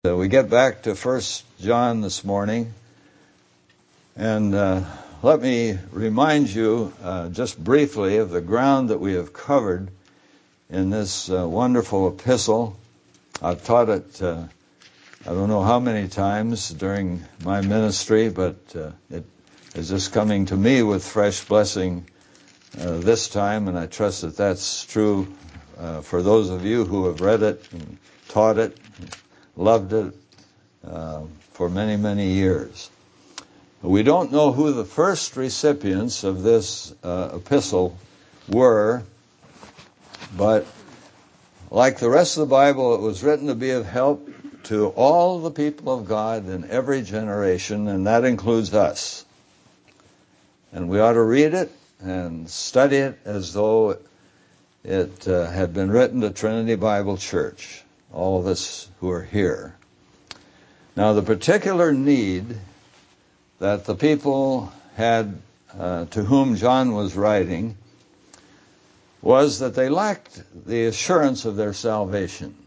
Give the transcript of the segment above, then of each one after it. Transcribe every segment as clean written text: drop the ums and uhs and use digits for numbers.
We get back to 1 John this morning, and let me remind you just briefly of the ground that we have covered in this wonderful epistle. I've taught it I don't know how many times during my ministry, but it is just coming to me with fresh blessing this time, and I trust that that's true for those of you who have read it and taught it, loved it for many, many years. We don't know who the first recipients of this epistle were, but like the rest of the Bible, it was written to be of help to all the people of God in every generation, and that includes us. And we ought to read it and study it as though it had been written to Trinity Bible Church, all of us who are here. Now, the particular need that the people had to whom John was writing was that they lacked the assurance of their salvation.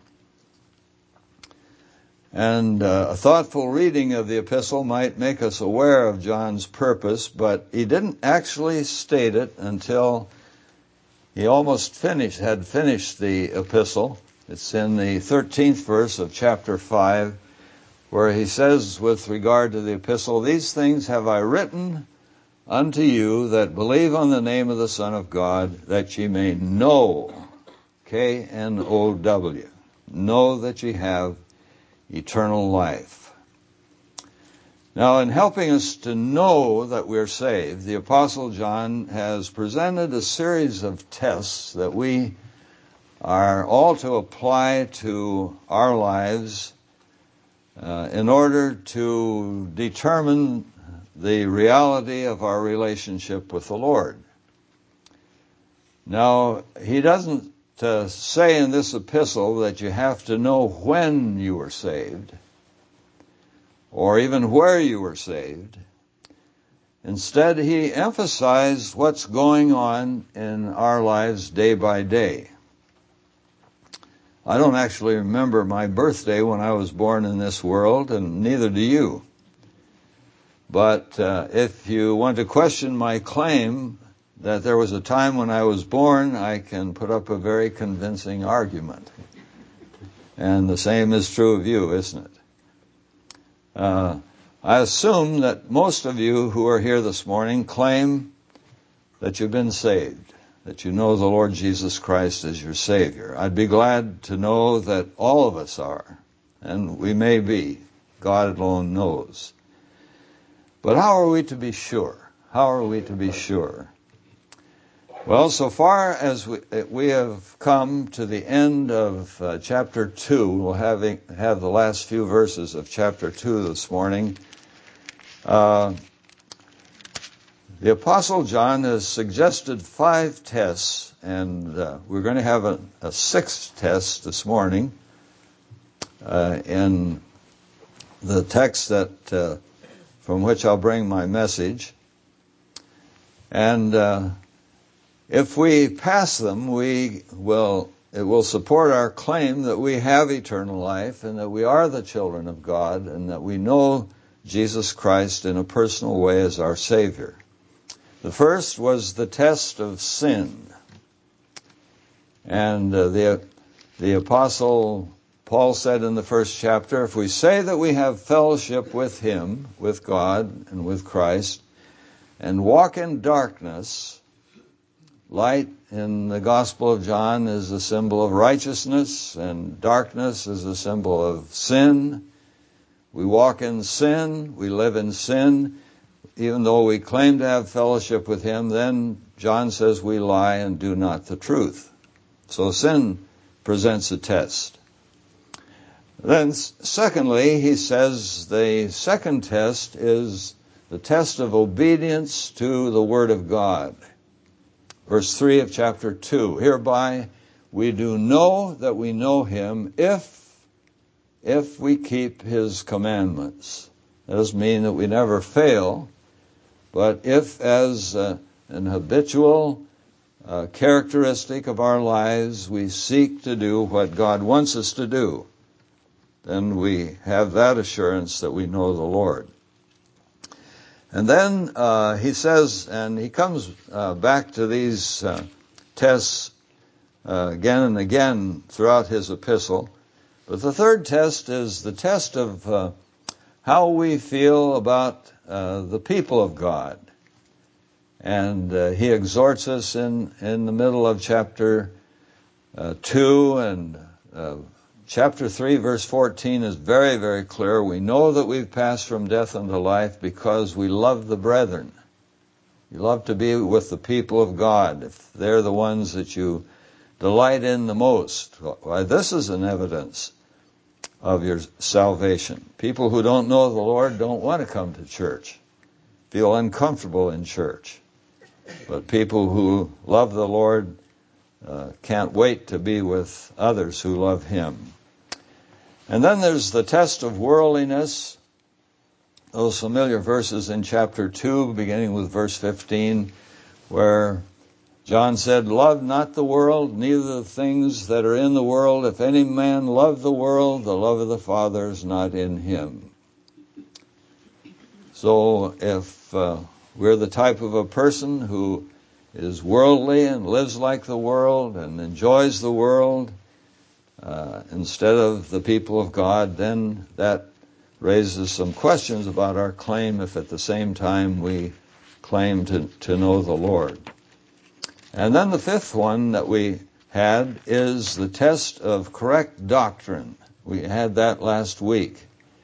And a thoughtful reading of the epistle might make us aware of John's purpose, but he didn't actually state it until he almost had finished the epistle. It's in the 13th verse of chapter 5, where he says with regard to the epistle, "These things have I written unto you that believe on the name of the Son of God, that ye may know," K-N-O-W, know that ye have eternal life. Now, in helping us to know that we're saved, the Apostle John has presented a series of tests that we are all to apply to our lives in order to determine the reality of our relationship with the Lord. Now, he doesn't say in this epistle that you have to know when you were saved, or even where you were saved. Instead, he emphasized what's going on in our lives day by day. I don't actually remember my birthday when I was born in this world, and neither do you. But if you want to question my claim that there was a time when I was born, I can put up a very convincing argument. And the same is true of you, isn't it? I assume that most of you who are here this morning claim that you've been saved, that you know the Lord Jesus Christ as your Savior. I'd be glad to know that all of us are, and we may be. God alone knows. But how are we to be sure? How are we to be sure? Well, so far as we have come to the end of chapter 2, we'll have the last few verses of chapter 2 this morning. The Apostle John has suggested 5 tests, and we're going to have a 6th test this morning in the text that from which I'll bring my message. And if we pass them, it will support our claim that we have eternal life and that we are the children of God and that we know Jesus Christ in a personal way as our Savior. The first was the test of sin. And the Apostle Paul said in the first chapter, if we say that we have fellowship with Him, with God and with Christ, and walk in darkness, light in the Gospel of John is a symbol of righteousness, and darkness is a symbol of sin. We walk in sin, we live in sin. Even though we claim to have fellowship with Him, then John says we lie and do not the truth. So sin presents a test. Then secondly, he says the second test is the test of obedience to the Word of God. Verse 3 of chapter 2, hereby we do know that we know Him if we keep His commandments. That doesn't mean that we never fail, but if as an habitual characteristic of our lives we seek to do what God wants us to do. then we have that assurance that we know the Lord. And then he says, and he comes back to these tests again and again throughout his epistle. But the third test is the test of how we feel about the people of God. And he exhorts us in the middle of chapter 2, and chapter 3, verse 14 is very, very clear. We know that we've passed from death unto life because we love the brethren. You love to be with the people of God, if they're the ones that you delight in the most. Why, this is an evidence of your salvation. People who don't know the Lord don't want to come to church, feel uncomfortable in church. But people who love the Lord can't wait to be with others who love Him. And then there's the test of worldliness. Those familiar verses in chapter 2, beginning with verse 15, where John said, "Love not the world, neither the things that are in the world. If any man love the world, the love of the Father is not in him." So if we're the type of a person who is worldly and lives like the world and enjoys the world instead of the people of God, then that raises some questions about our claim if at the same time we claim to know the Lord. And then the fifth one that we had is the test of correct doctrine. We had that last week.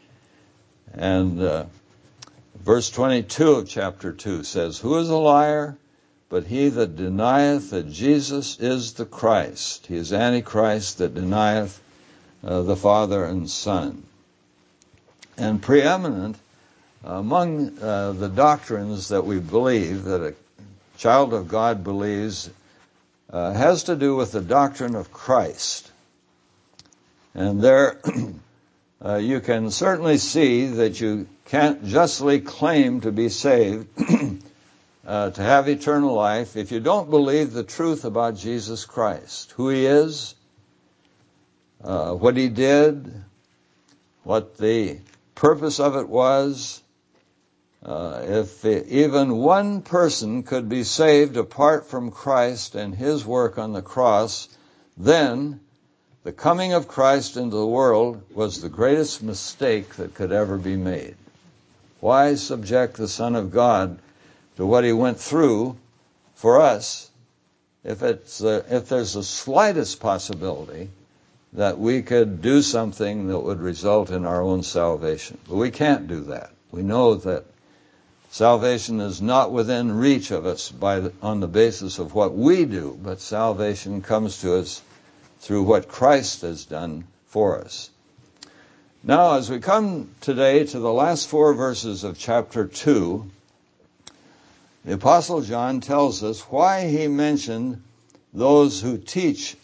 And verse 22 of chapter 2 says, "Who is a liar but he that denieth that Jesus is the Christ? He is Antichrist that denieth the Father and Son." And preeminent among the doctrines that we believe, that a child of God believes, has to do with the doctrine of Christ. And there you can certainly see that you can't justly claim to be saved, to have eternal life, if you don't believe the truth about Jesus Christ, who He is, what He did, what the purpose of it was. If even one person could be saved apart from Christ and His work on the cross, then the coming of Christ into the world was the greatest mistake that could ever be made. Why subject the Son of God to what He went through for us if there's the slightest possibility that we could do something that would result in our own salvation? But we can't do that. We know that salvation is not within reach of us on the basis of what we do, but salvation comes to us through what Christ has done for us. Now, as we come today to the last 4 verses of chapter 2, the Apostle John tells us why he mentioned those who teach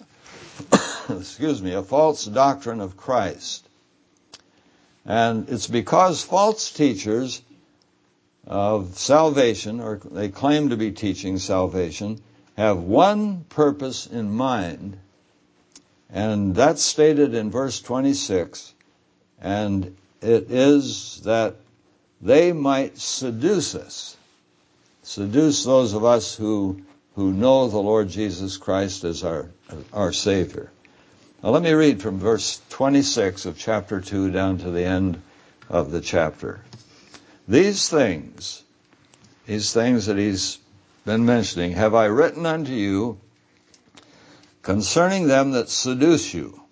a false doctrine of Christ. And it's because false teachers of salvation, or they claim to be teaching salvation, have one purpose in mind, and that's stated in verse 26, and it is that they might seduce us, seduce those of us who know the Lord Jesus Christ as our Savior. Now let me read from verse 26 of chapter 2 down to the end of the chapter. These things that he's been mentioning, have I written unto you concerning them that seduce you.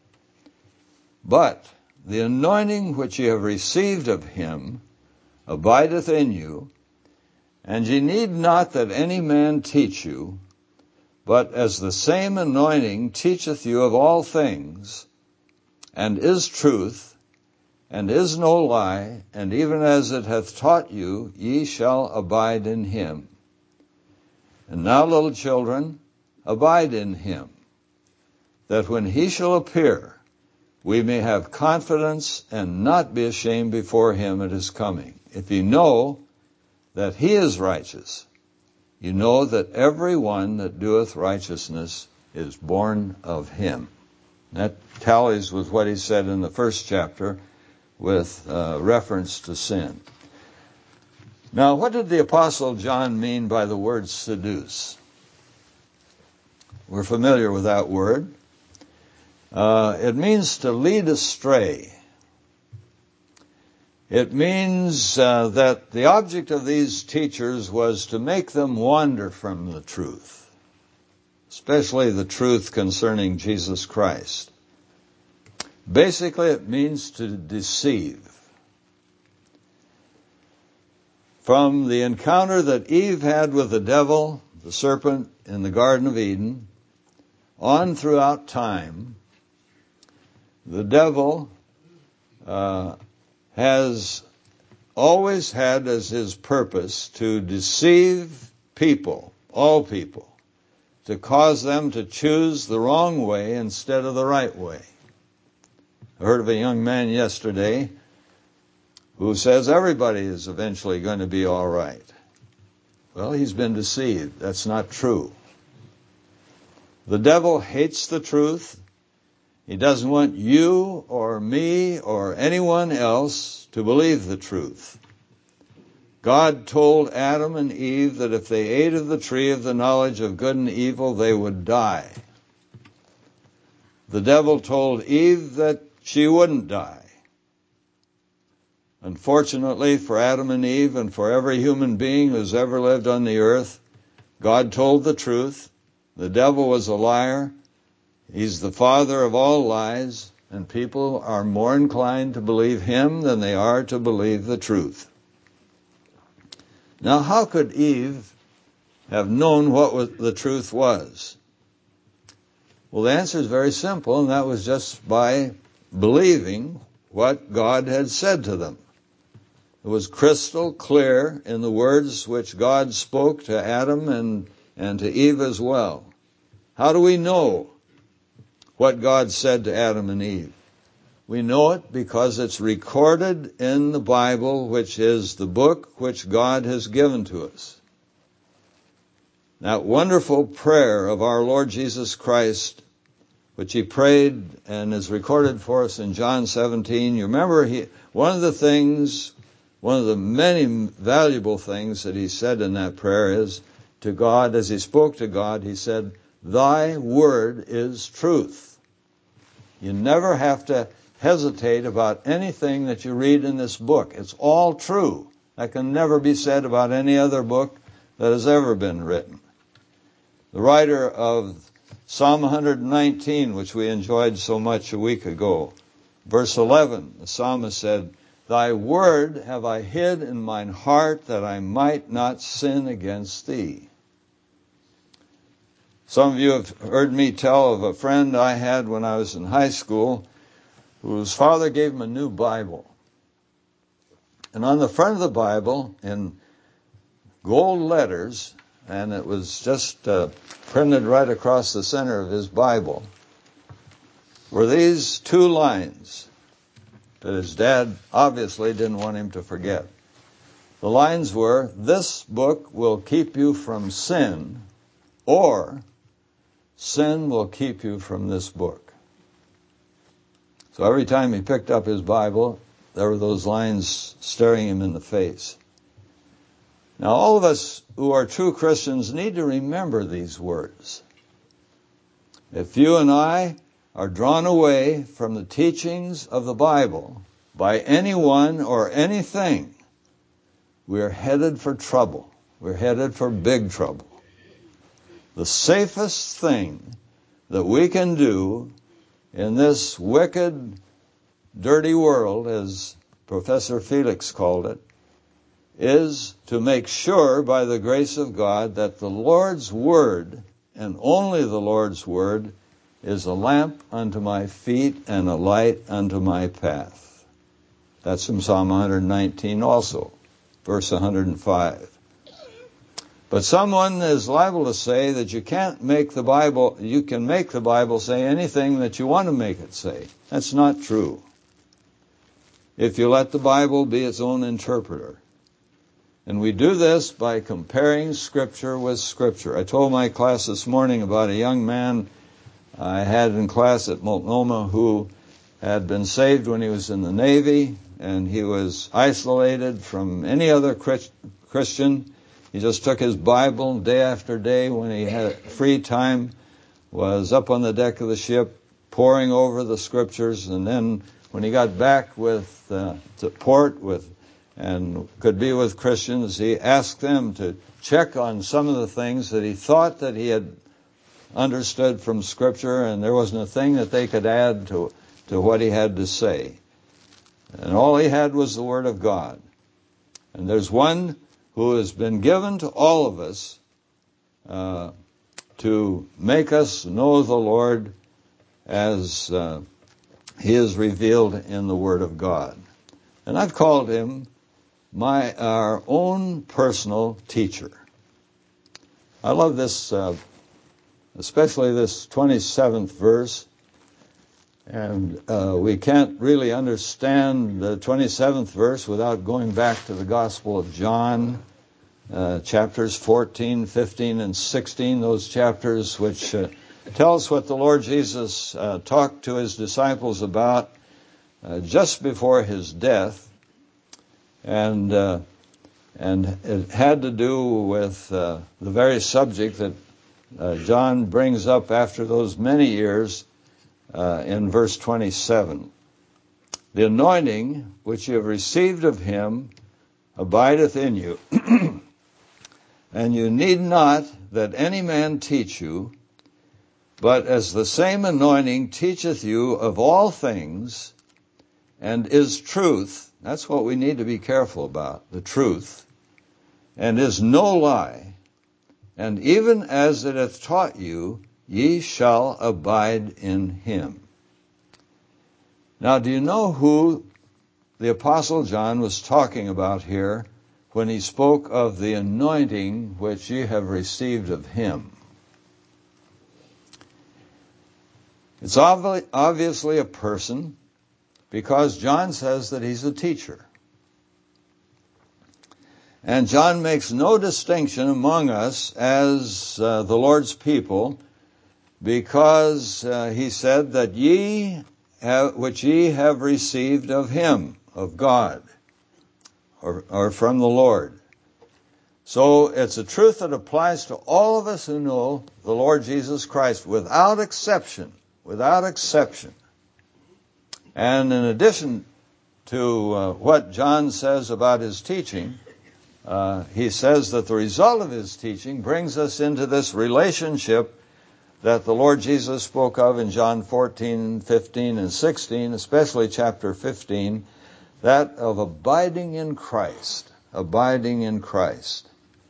But the anointing which ye have received of Him abideth in you, and ye need not that any man teach you, but as the same anointing teacheth you of all things, and is truth, and is no lie, and even as it hath taught you, ye shall abide in Him. And now, little children, abide in Him, that when He shall appear, we may have confidence and not be ashamed before Him at His coming. If ye know that He is righteous, you know that every one that doeth righteousness is born of Him. That tallies with what he said in the first chapter with reference to sin. Now, what did the Apostle John mean by the word seduce? We're familiar with that word. It means to lead astray. It means that the object of these teachers was to make them wander from the truth, especially the truth concerning Jesus Christ. Basically, it means to deceive. From the encounter that Eve had with the devil, the serpent, in the Garden of Eden, on throughout time, the devil has always had as his purpose to deceive people, all people, to cause them to choose the wrong way instead of the right way. I heard of a young man yesterday who says everybody is eventually going to be all right. Well, he's been deceived. That's not true. The devil hates the truth. He doesn't want you or me or anyone else to believe the truth. God told Adam and Eve that if they ate of the tree of the knowledge of good and evil, they would die. The devil told Eve that she wouldn't die. Unfortunately for Adam and Eve and for every human being who's ever lived on the earth, God told the truth. The devil was a liar. He's the father of all lies, and people are more inclined to believe him than they are to believe the truth. Now, how could Eve have known what the truth was? Well, the answer is very simple, and that was just by believing what God had said to them. It was crystal clear in the words which God spoke to Adam and to Eve as well. How do we know what God said to Adam and Eve? We know it because it's recorded in the Bible, which is the book which God has given to us. That wonderful prayer of our Lord Jesus Christ, which he prayed and is recorded for us in John 17. You remember one of the many valuable things that he said in that prayer is to God, as he spoke to God, he said, "Thy word is truth." You never have to hesitate about anything that you read in this book. It's all true. That can never be said about any other book that has ever been written. The writer of Psalm 119, which we enjoyed so much a week ago, verse 11, the psalmist said, "Thy word have I hid in mine heart, that I might not sin against thee." Some of you have heard me tell of a friend I had when I was in high school, whose father gave him a new Bible. And on the front of the Bible, in gold letters, and it was just printed right across the center of his Bible, were these two lines that his dad obviously didn't want him to forget. The lines were, "This book will keep you from sin," or "Sin will keep you from this book." So every time he picked up his Bible, there were those lines staring him in the face. Now, all of us who are true Christians need to remember these words. If you and I are drawn away from the teachings of the Bible by anyone or anything, we're headed for trouble. We're headed for big trouble. The safest thing that we can do in this wicked, dirty world, as Professor Felix called it, is to make sure by the grace of God that the Lord's Word, and only the Lord's Word, is a lamp unto my feet and a light unto my path. That's from Psalm 119 also, verse 105. But someone is liable to say that you can make the Bible say anything that you want to make it say. That's not true. If you let the Bible be its own interpreter. And we do this by comparing Scripture with Scripture. I told my class this morning about a young man I had in class at Multnomah who had been saved when he was in the Navy, and he was isolated from any other Christian. He just took his Bible day after day when he had free time, was up on the deck of the ship, poring over the scriptures, and then when he got back to port and could be with Christians, he asked them to check on some of the things that he thought that he had understood from Scripture, and there wasn't a thing that they could add to what he had to say. And all he had was the Word of God. And there's one who has been given to all of us to make us know the Lord as he is revealed in the Word of God. And I've called him our own personal teacher. I love this, especially this 27th verse. And we can't really understand the 27th verse without going back to the Gospel of John, chapters 14, 15, and 16, those chapters which tell us what the Lord Jesus talked to his disciples about just before his death. And it had to do with the very subject that John brings up after those many years in verse 27. The anointing which you have received of him abideth in you, and you need not that any man teach you, but as the same anointing teacheth you of all things, and is truth. That's what we need to be careful about, the truth, and is no lie. And even as it hath taught you, ye shall abide in him. Now, do you know who the Apostle John was talking about here when he spoke of the anointing which ye have received of him? It's obviously a person, because John says that he's a teacher. And John makes no distinction among us as the Lord's people, because he said that which ye have received of him, of God, or from the Lord. So it's a truth that applies to all of us who know the Lord Jesus Christ, without exception. Without exception. And in addition to what John says about his teaching, he says that the result of his teaching brings us into this relationship that the Lord Jesus spoke of in John 14, 15, and 16, especially chapter 15, that of abiding in Christ. Abiding in Christ.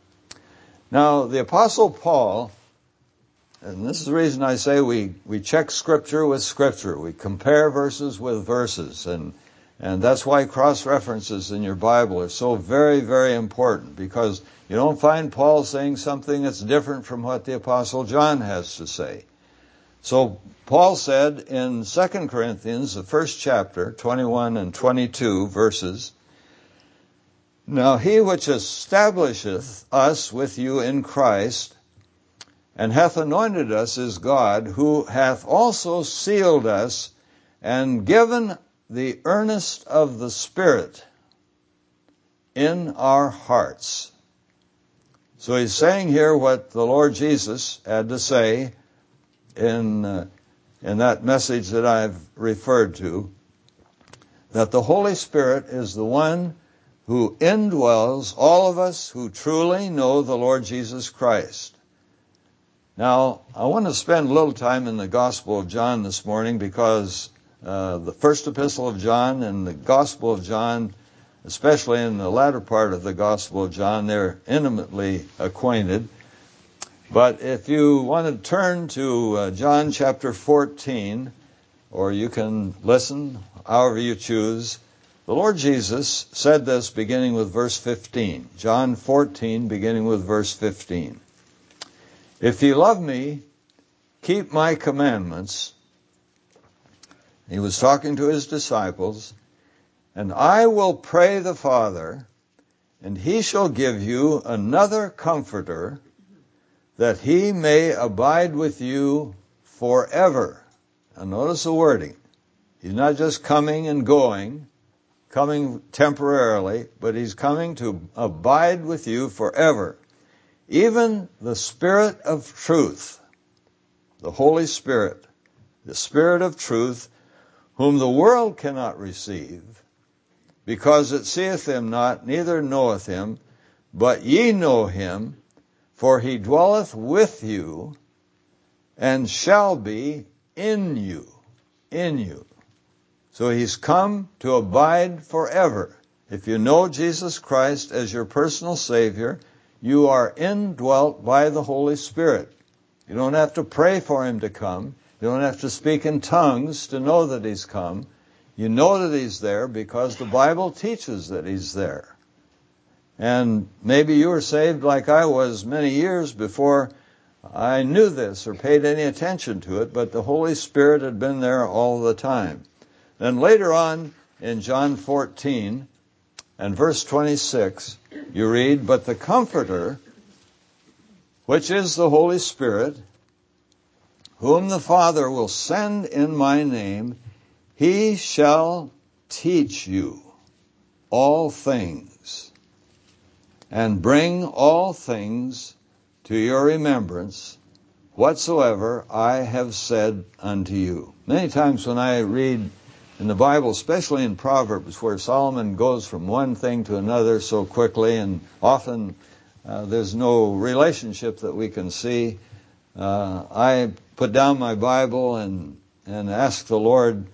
Now, the Apostle Paul, and this is the reason I say we check Scripture with Scripture. We compare verses with verses, and that's why cross-references in your Bible are so very, very important, because you don't find Paul saying something that's different from what the Apostle John has to say. So Paul said in 2 Corinthians, the first chapter, 21 and 22 verses, Now he which establisheth us with you in Christ, and hath anointed us is God, who hath also sealed us and given the earnest of the Spirit in our hearts. So he's saying here what the Lord Jesus had to say in that message that I've referred to, that the Holy Spirit is the one who indwells all of us who truly know the Lord Jesus Christ. Now, I want to spend a little time in the Gospel of John this morning, because the first epistle of John and the Gospel of John, especially in the latter part of the Gospel of John, they're intimately acquainted. But if you want to turn to John chapter 14, or you can listen however you choose, the Lord Jesus said this beginning with verse 15. John 14, beginning with verse 15. If ye love me, keep my commandments. He was talking to his disciples. And I will pray the Father, and he shall give you another comforter, that he may abide with you forever. Now notice the wording. He's not just coming and going, coming temporarily, but he's coming to abide with you forever. Even the Spirit of truth, the Holy Spirit, the Spirit of truth, whom the world cannot receive, because it seeth him not, neither knoweth him, but ye know him, for he dwelleth with you, and shall be in you. In you. So he's come to abide forever. If you know Jesus Christ as your personal Savior, you are indwelt by the Holy Spirit. You don't have to pray for him to come. You don't have to speak in tongues to know that he's come. You know that he's there because the Bible teaches that he's there. And maybe you were saved like I was many years before I knew this or paid any attention to it, but the Holy Spirit had been there all the time. Then later on in John 14 and verse 26, you read, "But the Comforter, which is the Holy Spirit, whom the Father will send in my name, he shall teach you all things, and bring all things to your remembrance, whatsoever I have said unto you." Many times when I read in the Bible, especially in Proverbs, where Solomon goes from one thing to another so quickly, and often there's no relationship that we can see, I put down my Bible and ask the Lord,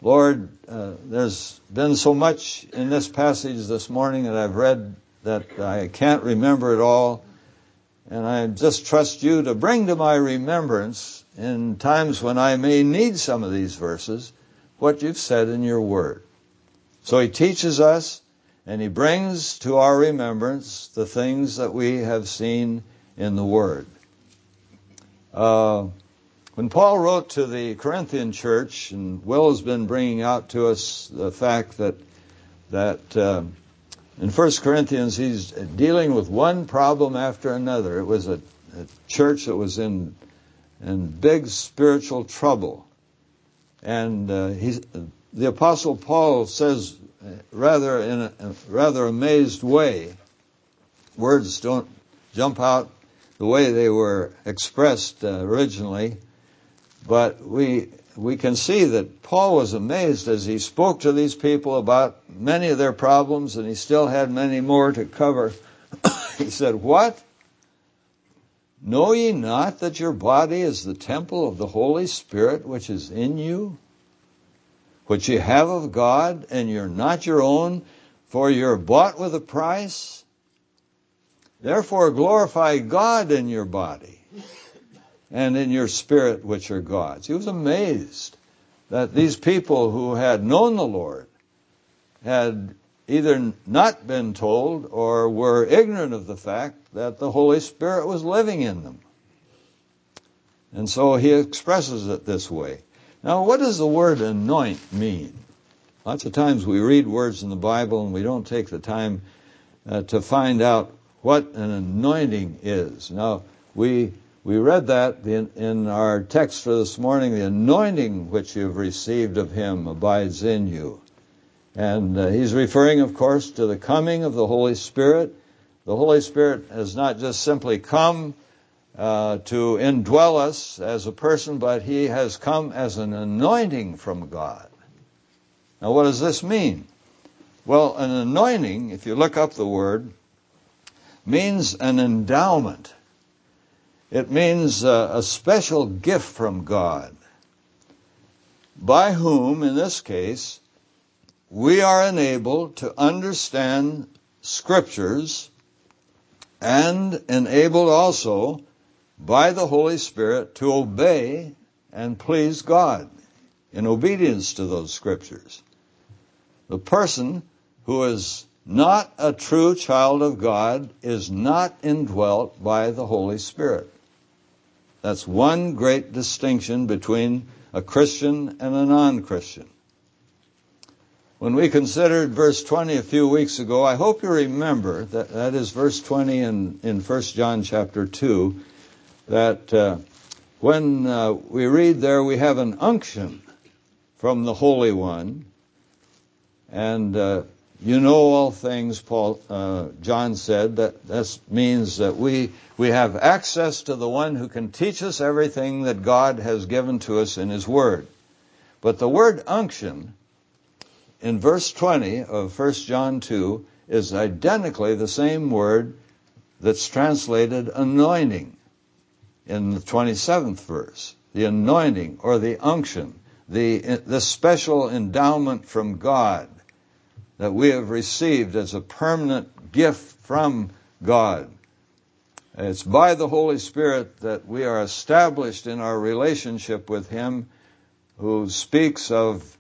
there's been so much in this passage this morning that I've read that I can't remember it all, and I just trust you to bring to my remembrance in times when I may need some of these verses what you've said in your word. So he teaches us, and he brings to our remembrance the things that we have seen in the word. When Paul wrote to the Corinthian church, and Will has been bringing out to us the fact that in 1 Corinthians he's dealing with one problem after another. It was a church that was in big spiritual trouble. And the Apostle Paul says, rather in a rather amazed way, words don't jump out the way they were expressed originally, but we can see that Paul was amazed as he spoke to these people about many of their problems, and he still had many more to cover. He said, "What? Know ye not that your body is the temple of the Holy Spirit which is in you, which ye have of God, and you're not your own, for you're bought with a price? Therefore glorify God in your body and in your spirit, which are God's." He was amazed that these people who had known the Lord had either not been told or were ignorant of the fact that the Holy Spirit was living in them. And so he expresses it this way. Now, what does the word anoint mean? Lots of times we read words in the Bible and we don't take the time to find out what an anointing is. Now, we read that in our text for this morning, the anointing which you've received of him abides in you. And he's referring, of course, to the coming of the Holy Spirit. The Holy Spirit has not just simply come to indwell us as a person, but he has come as an anointing from God. Now, what does this mean? Well, an anointing, if you look up the word, means an endowment. It means a special gift from God, by whom, in this case, we are enabled to understand Scriptures and enabled also by the Holy Spirit to obey and please God in obedience to those Scriptures. The person who is not a true child of God is not indwelt by the Holy Spirit. That's one great distinction between a Christian and a non-Christian. When we considered verse 20 a few weeks ago, I hope you remember that is verse 20 in 1 John chapter 2, that When we read there, we have an unction from the Holy One, and you know all things, John said, that means that we have access to the one who can teach us everything that God has given to us in His Word. But the word unction in verse 20 of 1 John 2 is identically the same word that's translated anointing in the 27th verse. The anointing or the unction, the special endowment from God that we have received as a permanent gift from God. It's by the Holy Spirit that we are established in our relationship with Him, which speaks of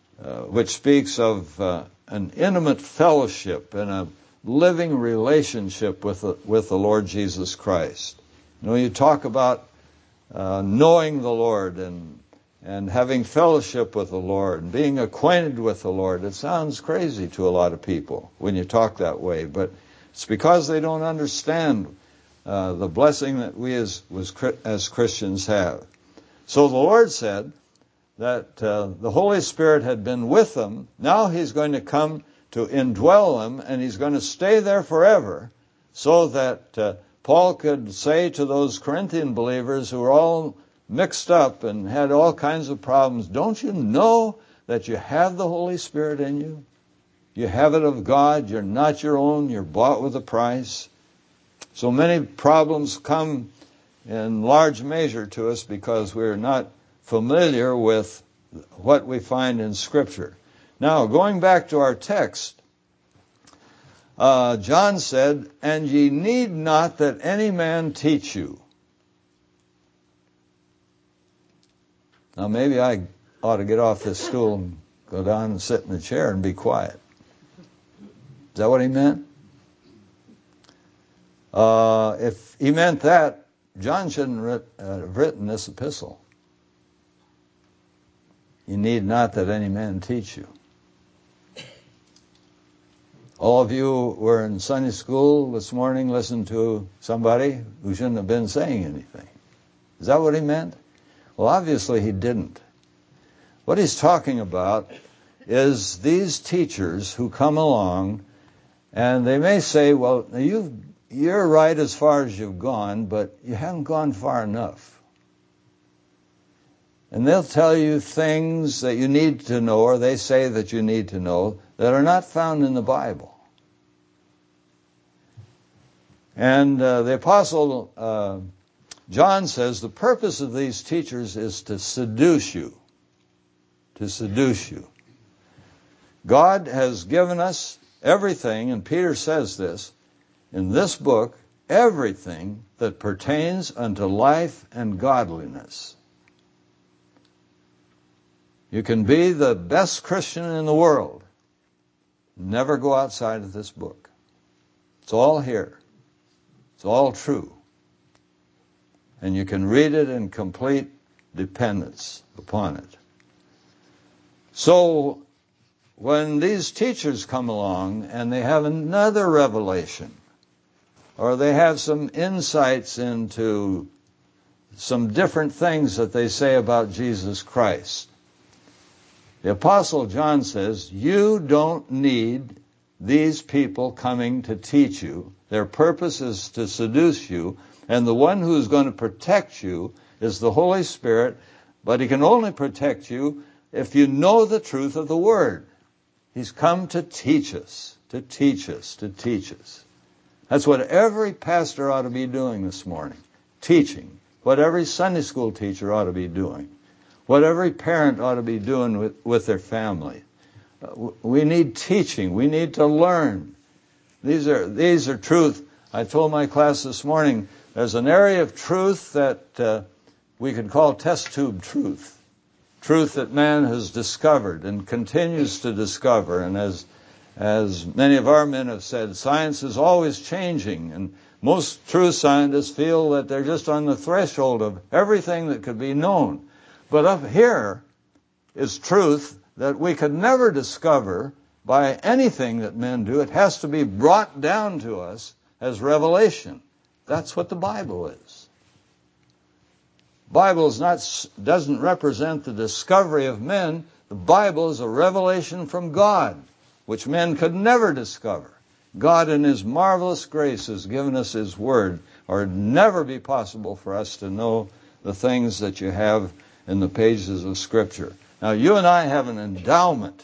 an intimate fellowship and a living relationship with the Lord Jesus Christ. You know, you talk about knowing the Lord and having fellowship with the Lord and being acquainted with the Lord. It sounds crazy to a lot of people when you talk that way, but it's because they don't understand the blessing that we as Christians have. So the Lord said that the Holy Spirit had been with them. Now He's going to come to indwell them, and He's going to stay there forever, so that Paul could say to those Corinthian believers who were all mixed up and had all kinds of problems, don't you know that you have the Holy Spirit in you? You have it of God. You're not your own. You're bought with a price. So many problems come in large measure to us because we're not familiar with what we find in Scripture. Now, going back to our text, John said, "And ye need not that any man teach you." Now, maybe I ought to get off this stool and go down and sit in the chair and be quiet. Is that what he meant? If he meant that, John shouldn't have written this epistle. You need not that any man teach you. All of you were in Sunday school this morning, listened to somebody who shouldn't have been saying anything. Is that what he meant? Well, obviously he didn't. What he's talking about is these teachers who come along, and they may say, well, you're right as far as you've gone, but you haven't gone far enough. And they'll tell you things that you need to know, or they say that you need to know, that are not found in the Bible. And the Apostle John says the purpose of these teachers is to seduce you. To seduce you. God has given us everything, and Peter says this, in this book, everything that pertains unto life and godliness. You can be the best Christian in the world. Never go outside of this book. It's all here. It's all true. And you can read it in complete dependence upon it. So, when these teachers come along and they have another revelation, or they have some insights into some different things that they say about Jesus Christ, the Apostle John says, you don't need these people coming to teach you. Their purpose is to seduce you, and the one who is going to protect you is the Holy Spirit, but He can only protect you if you know the truth of the Word. He's come to teach us, to teach us, to teach us. That's what every pastor ought to be doing this morning, teaching. What every Sunday school teacher ought to be doing. What every parent ought to be doing with their family. We need teaching. We need to learn. These are truth. I told my class this morning, there's an area of truth that we could call test tube truth. Truth that man has discovered and continues to discover. And as many of our men have said, science is always changing. And most true scientists feel that they're just on the threshold of everything that could be known. But up here is truth that we could never discover by anything that men do. It has to be brought down to us as revelation. That's what the Bible is. Bible doesn't represent the discovery of men. The Bible is a revelation from God, which men could never discover. God in His marvelous grace has given us His Word, or it'd never be possible for us to know the things that you have in the pages of Scripture. Now, you and I have an endowment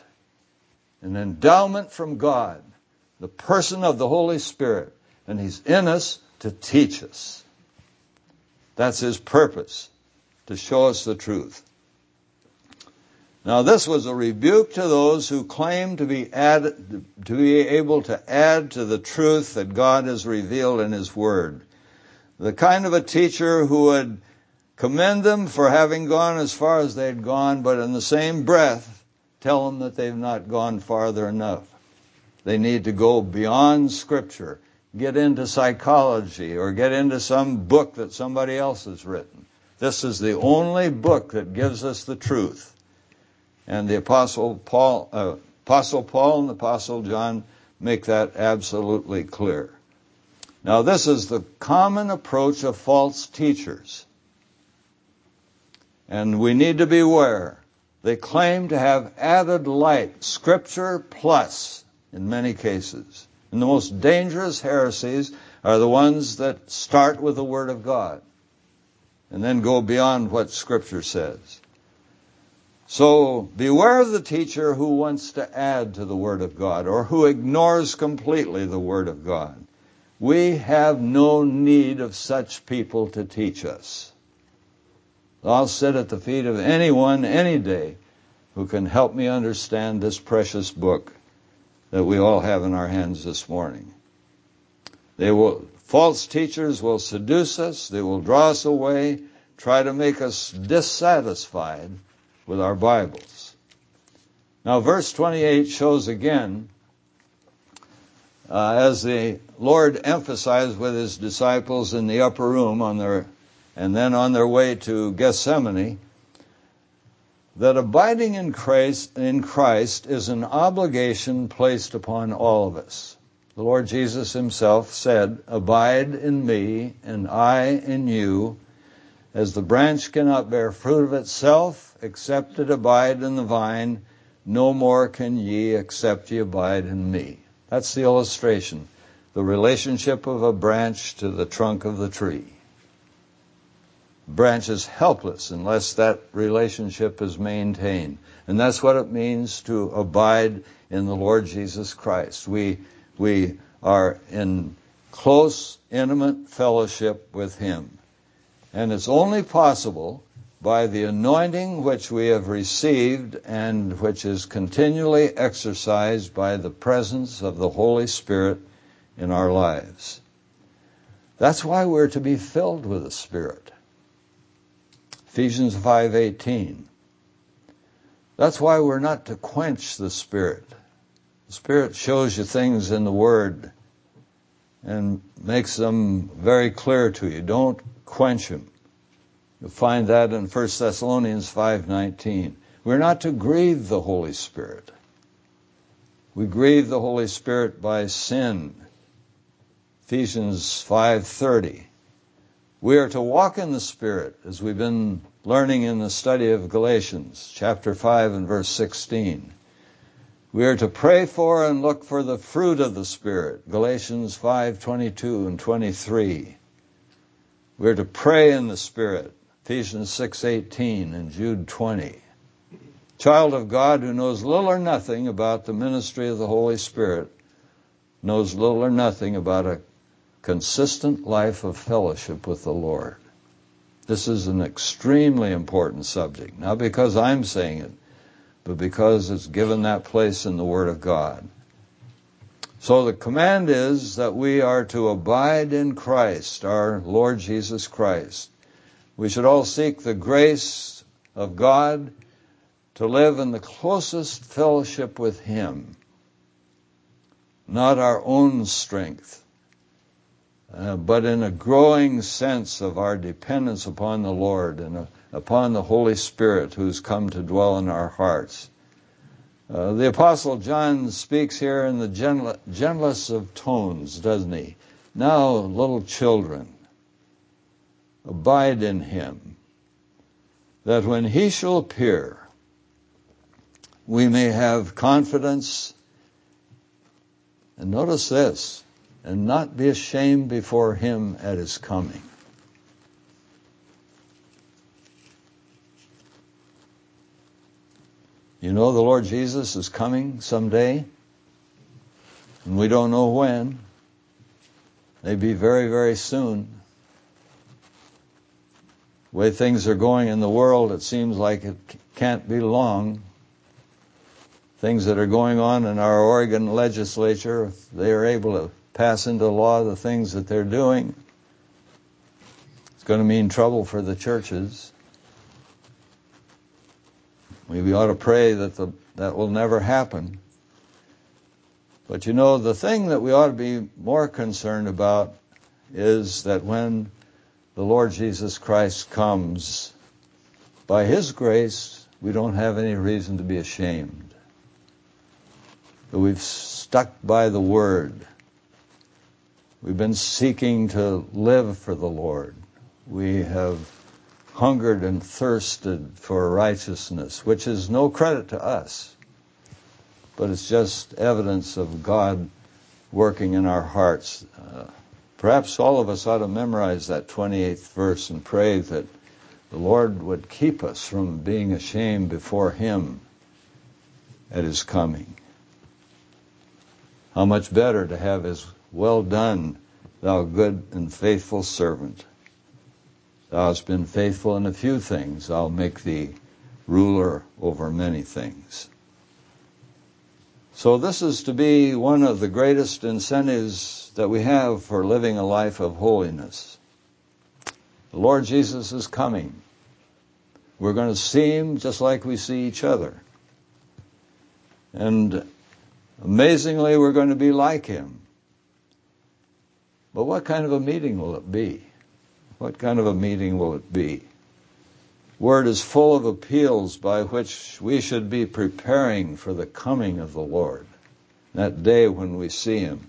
from God, the person of the Holy Spirit, and He's in us to teach us. That's His purpose, to show us the truth. Now, this was a rebuke to those who claim to be able to add to the truth that God has revealed in His Word. The kind of a teacher who would commend them for having gone as far as they'd gone, but in the same breath tell them that they've not gone farther enough. They need to go beyond Scripture, get into psychology, or get into some book that somebody else has written. This is the only book that gives us the truth. And the Apostle Paul and the Apostle John make that absolutely clear. Now, this is the common approach of false teachers. And we need to beware. They claim to have added light, Scripture plus, in many cases. And the most dangerous heresies are the ones that start with the Word of God and then go beyond what Scripture says. So beware of the teacher who wants to add to the Word of God or who ignores completely the Word of God. We have no need of such people to teach us. I'll sit at the feet of anyone, any day, who can help me understand this precious book that we all have in our hands this morning. False teachers will seduce us, they will draw us away, try to make us dissatisfied with our Bibles. Now, verse 28 shows again, as the Lord emphasized with His disciples in the upper room and then on their way to Gethsemane, that abiding in Christ is an obligation placed upon all of us. The Lord Jesus Himself said, "Abide in me, and I in you. As the branch cannot bear fruit of itself, except it abide in the vine, no more can ye except ye abide in me." That's the illustration, the relationship of a branch to the trunk of the tree. Branch is helpless unless that relationship is maintained. And that's what it means to abide in the Lord Jesus Christ. We are in close, intimate fellowship with Him. And it's only possible by the anointing which we have received and which is continually exercised by the presence of the Holy Spirit in our lives. That's why we're to be filled with the Spirit. Ephesians 5:18. That's why we're not to quench the Spirit. The Spirit shows you things in the Word and makes them very clear to you. Don't quench Him. You'll find that in 1 Thessalonians 5:19. We're not to grieve the Holy Spirit. We grieve the Holy Spirit by sin. Ephesians 5:30. We are to walk in the Spirit, as we've been learning in the study of Galatians, chapter 5 and verse 16. We are to pray for and look for the fruit of the Spirit, Galatians 5:22 and 23. We are to pray in the Spirit, Ephesians 6:18 and Jude 20. Child of God who knows little or nothing about the ministry of the Holy Spirit knows little or nothing about a consistent life of fellowship with the Lord. This is an extremely important subject, not because I'm saying it, but because it's given that place in the Word of God. So the command is that we are to abide in Christ, our Lord Jesus Christ. We should all seek the grace of God to live in the closest fellowship with Him, not our own strength, but in a growing sense of our dependence upon the Lord and upon the Holy Spirit who's come to dwell in our hearts. The Apostle John speaks here in the gentlest of tones, doesn't he? Now, little children, abide in Him. that when he shall appear, we may have confidence, and notice this, and not be ashamed before him at his coming. You know the Lord Jesus is coming someday, and we don't know when. Maybe very, very soon. The way things are going in the world, it seems like it can't be long. Things that are going on in our Oregon legislature, if they are able to pass into law the things that they're doing, it's going to mean trouble for the churches. We ought to pray that that will never happen. But you know, the thing that we ought to be more concerned about is that when the Lord Jesus Christ comes, by his grace, we don't have any reason to be ashamed. That we've stuck by the word. We've been seeking to live for the Lord. We have hungered and thirsted for righteousness, which is no credit to us, but it's just evidence of God working in our hearts. Perhaps all of us ought to memorize that 28th verse and pray that the Lord would keep us from being ashamed before him at his coming. How much better to have his well done, thou good and faithful servant. Thou hast been faithful in a few things, I'll make thee ruler over many things. So this is to be one of the greatest incentives that we have for living a life of holiness. The Lord Jesus is coming. We're going to see him just like we see each other. And amazingly, we're going to be like him. But what kind of a meeting will it be? What kind of a meeting will it be? Word is full of appeals by which we should be preparing for the coming of the Lord, that day when we see him.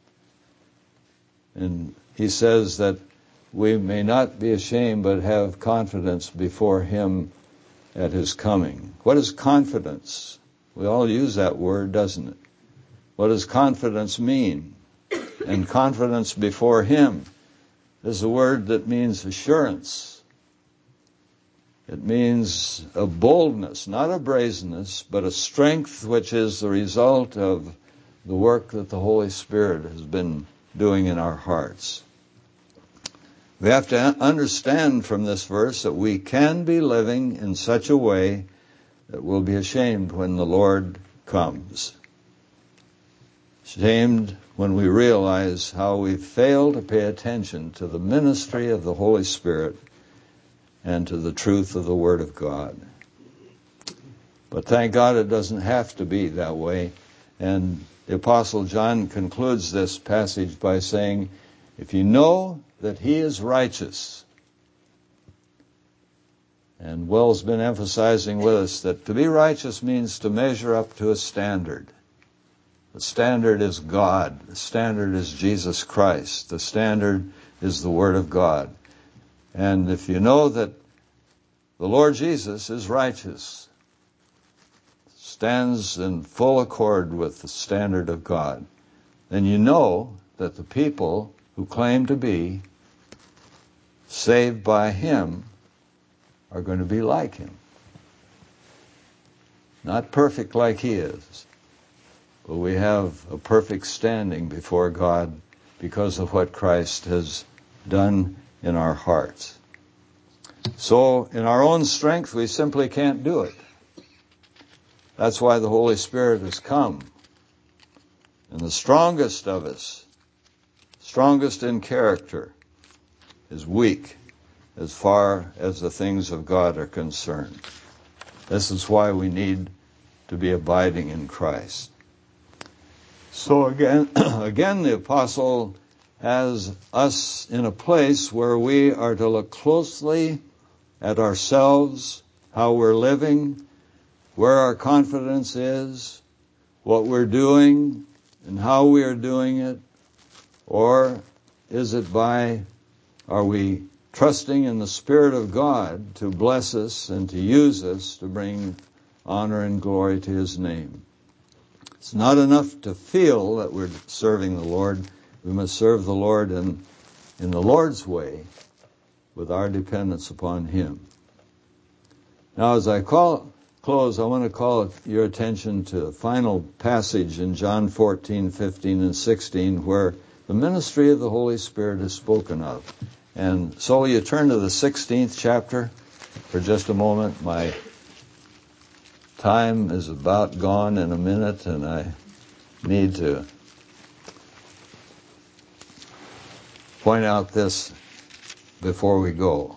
And he says that we may not be ashamed but have confidence before him at his coming. What is confidence? We all use that word, doesn't it? What does confidence mean? And confidence before him is a word that means assurance. It means a boldness, not a brazenness, but a strength which is the result of the work that the Holy Spirit has been doing in our hearts. We have to understand from this verse that we can be living in such a way that we'll be ashamed when the Lord comes. Ashamed when we realize how we fail to pay attention to the ministry of the Holy Spirit and to the truth of the Word of God. But thank God it doesn't have to be that way. And the Apostle John concludes this passage by saying, if you know that he is righteous, and Will's been emphasizing with us that to be righteous means to measure up to a standard. The standard is God. The standard is Jesus Christ. The standard is the Word of God. And if you know that the Lord Jesus is righteous, stands in full accord with the standard of God, then you know that the people who claim to be saved by him are going to be like him. Not perfect like he is, but we have a perfect standing before God because of what Christ has done in our hearts. So in our own strength, we simply can't do it. That's why the Holy Spirit has come. And the strongest of us, strongest in character, is weak as far as the things of God are concerned. This is why we need to be abiding in Christ. So again, the apostle has us in a place where we are to look closely at ourselves, how we're living, where our confidence is, what we're doing, and how we are doing it, or is it are we trusting in the Spirit of God to bless us and to use us to bring honor and glory to His name. It's not enough to feel that we're serving the Lord. We must serve the Lord in the Lord's way with our dependence upon Him. Now, as I close, I want to call your attention to the final passage in John 14, 15, and 16, where the ministry of the Holy Spirit is spoken of. And so you turn to the 16th chapter for just a moment. My time is about gone in a minute, and I need to point out this before we go.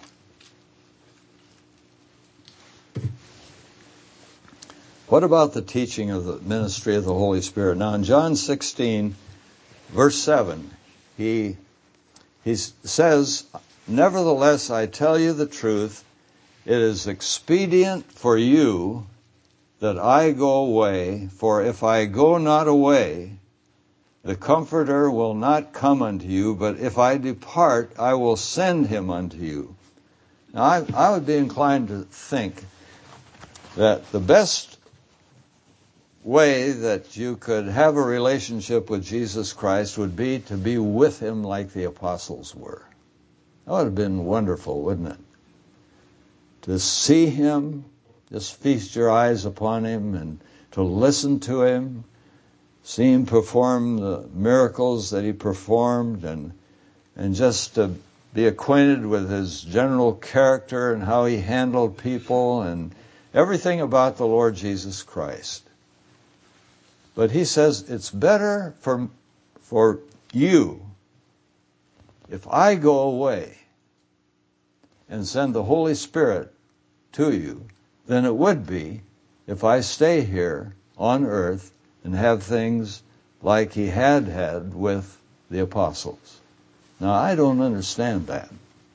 What about the teaching of the ministry of the Holy Spirit? Now, in John 16, verse 7, he says, "Nevertheless, I tell you the truth, it is expedient for you that I go away, for if I go not away, the Comforter will not come unto you, but if I depart, I will send him unto you." Now, I would be inclined to think that the best way that you could have a relationship with Jesus Christ would be to be with Him like the apostles were. That would have been wonderful, wouldn't it? To see Him, just feast your eyes upon Him, and to listen to Him, see Him perform the miracles that He performed, and just to be acquainted with His general character and how He handled people and everything about the Lord Jesus Christ. But He says it's better for you if I go away and send the Holy Spirit to you than it would be if I stay here on earth and have things like He had with the apostles. Now, I don't understand that.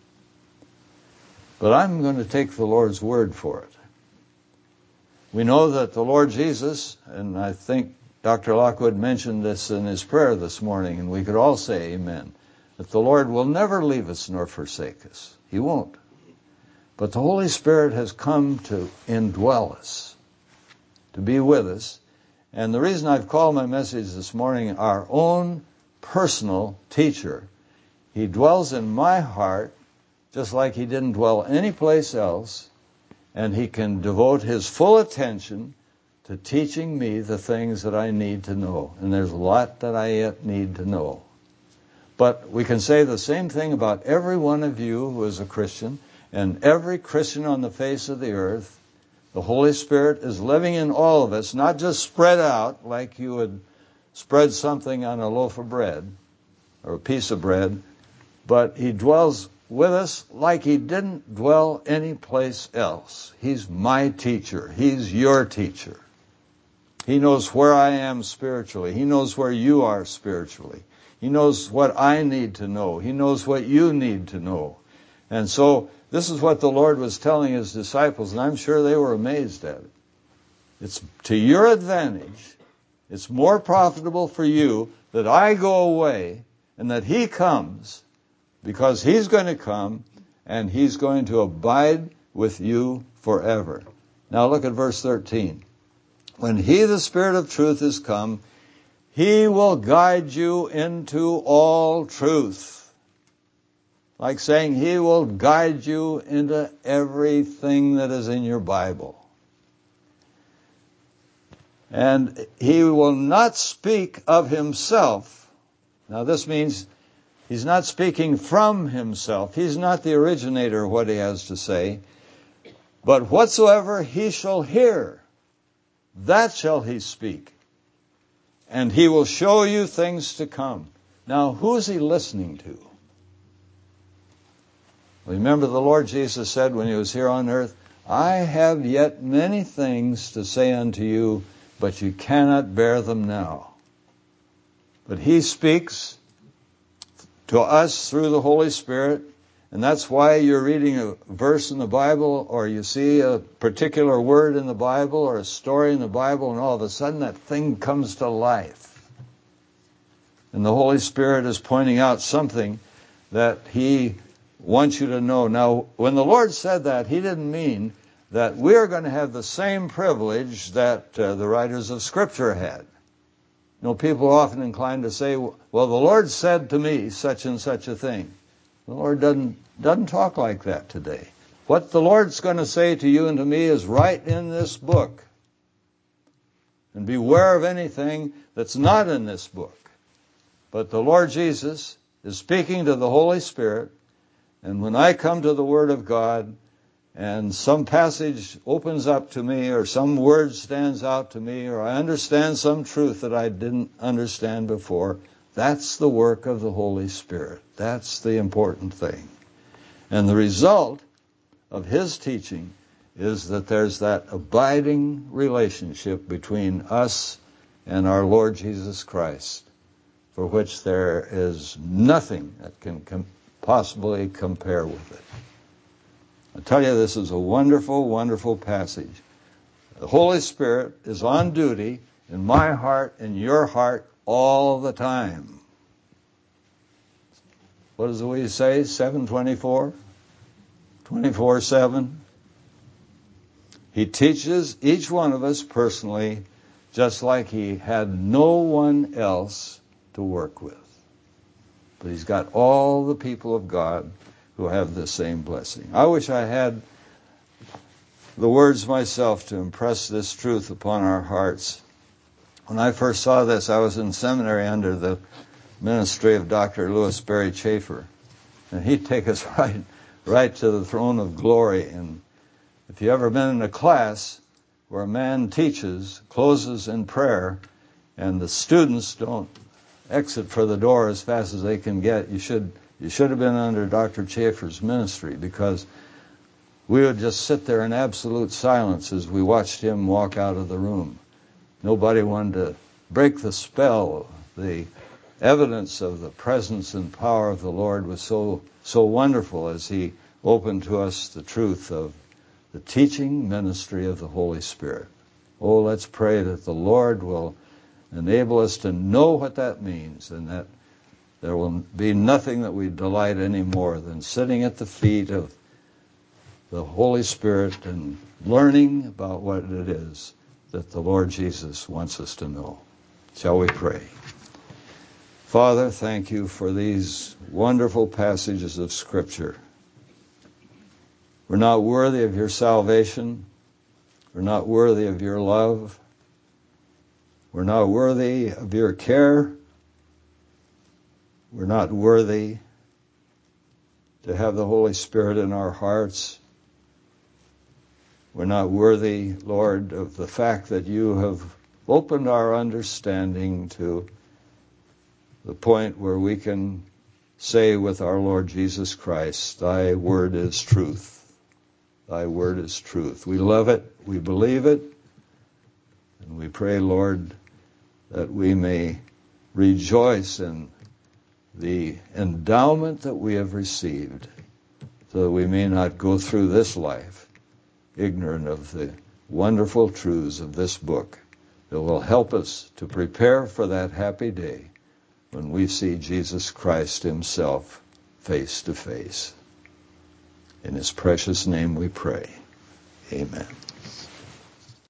But I'm going to take the Lord's word for it. We know that the Lord Jesus, and I think Dr. Lockwood mentioned this in his prayer this morning, and we could all say amen, that the Lord will never leave us nor forsake us. He won't. But the Holy Spirit has come to indwell us, to be with us. And the reason I've called my message this morning our own personal teacher. He dwells in my heart just like He didn't dwell anyplace else, and He can devote His full attention to teaching me the things that I need to know. And there's a lot that I yet need to know. But we can say the same thing about every one of you who is a Christian, and every Christian on the face of the earth. The Holy Spirit is living in all of us, not just spread out like you would spread something on a loaf of bread or a piece of bread, but He dwells with us like He didn't dwell anyplace else. He's my teacher. He's your teacher. He knows where I am spiritually. He knows where you are spiritually. He knows what I need to know. He knows what you need to know. And so this is what the Lord was telling His disciples, and I'm sure they were amazed at it. It's to your advantage. It's more profitable for you that I go away and that He comes, because He's going to come and He's going to abide with you forever. Now look at verse 13. When He, the Spirit of truth, is come, He will guide you into all truth. Like saying He will guide you into everything that is in your Bible. And He will not speak of Himself. Now this means He's not speaking from Himself. He's not the originator of what He has to say. But whatsoever He shall hear, that shall He speak. And He will show you things to come. Now, who is He listening to? Remember the Lord Jesus said when He was here on earth, I have yet many things to say unto you, but you cannot bear them now. But He speaks to us through the Holy Spirit, and that's why you're reading a verse in the Bible, or you see a particular word in the Bible, or a story in the Bible, and all of a sudden that thing comes to life. And the Holy Spirit is pointing out something that He want you to know. Now, when the Lord said that, He didn't mean that we're going to have the same privilege that the writers of Scripture had. You know, people are often inclined to say, well, the Lord said to me such and such a thing. The Lord doesn't talk like that today. What the Lord's going to say to you and to me is right in this book. And beware of anything that's not in this book. But the Lord Jesus is speaking to the Holy Spirit, and when I come to the Word of God, and some passage opens up to me, or some word stands out to me, or I understand some truth that I didn't understand before, that's the work of the Holy Spirit. That's the important thing. And the result of His teaching is that there's that abiding relationship between us and our Lord Jesus Christ, for which there is nothing that can possibly compare with it. I tell you, this is a wonderful, wonderful passage. The Holy Spirit is on duty in my heart and your heart all the time. What does we say? 724? 24/7? He teaches each one of us personally, just like He had no one else to work with. But He's got all the people of God who have the same blessing. I wish I had the words myself to impress this truth upon our hearts. When I first saw this, I was in seminary under the ministry of Dr. Lewis Berry Chafer. And he'd take us right to the throne of glory. And if you've ever been in a class where a man teaches, closes in prayer, and the students don't exit for the door as fast as they can get, you should have been under Dr. Chafer's ministry, because we would just sit there in absolute silence as we watched him walk out of the room. Nobody wanted to break the spell. The evidence of the presence and power of the Lord was so wonderful as He opened to us the truth of the teaching ministry of the Holy Spirit. Oh, let's pray that the Lord will enable us to know what that means, and that there will be nothing that we delight any more than sitting at the feet of the Holy Spirit and learning about what it is that the Lord Jesus wants us to know. Shall we pray? Father, thank You for these wonderful passages of Scripture. We're not worthy of Your salvation. We're not worthy of Your love. We're not worthy of Your care. We're not worthy to have the Holy Spirit in our hearts. We're not worthy, Lord, of the fact that You have opened our understanding to the point where we can say with our Lord Jesus Christ, Thy word is truth. Thy word is truth. We love it. We believe it. And we pray, Lord, that we may rejoice in the endowment that we have received, so that we may not go through this life ignorant of the wonderful truths of this book that will help us to prepare for that happy day when we see Jesus Christ Himself face to face. In His precious name we pray. Amen.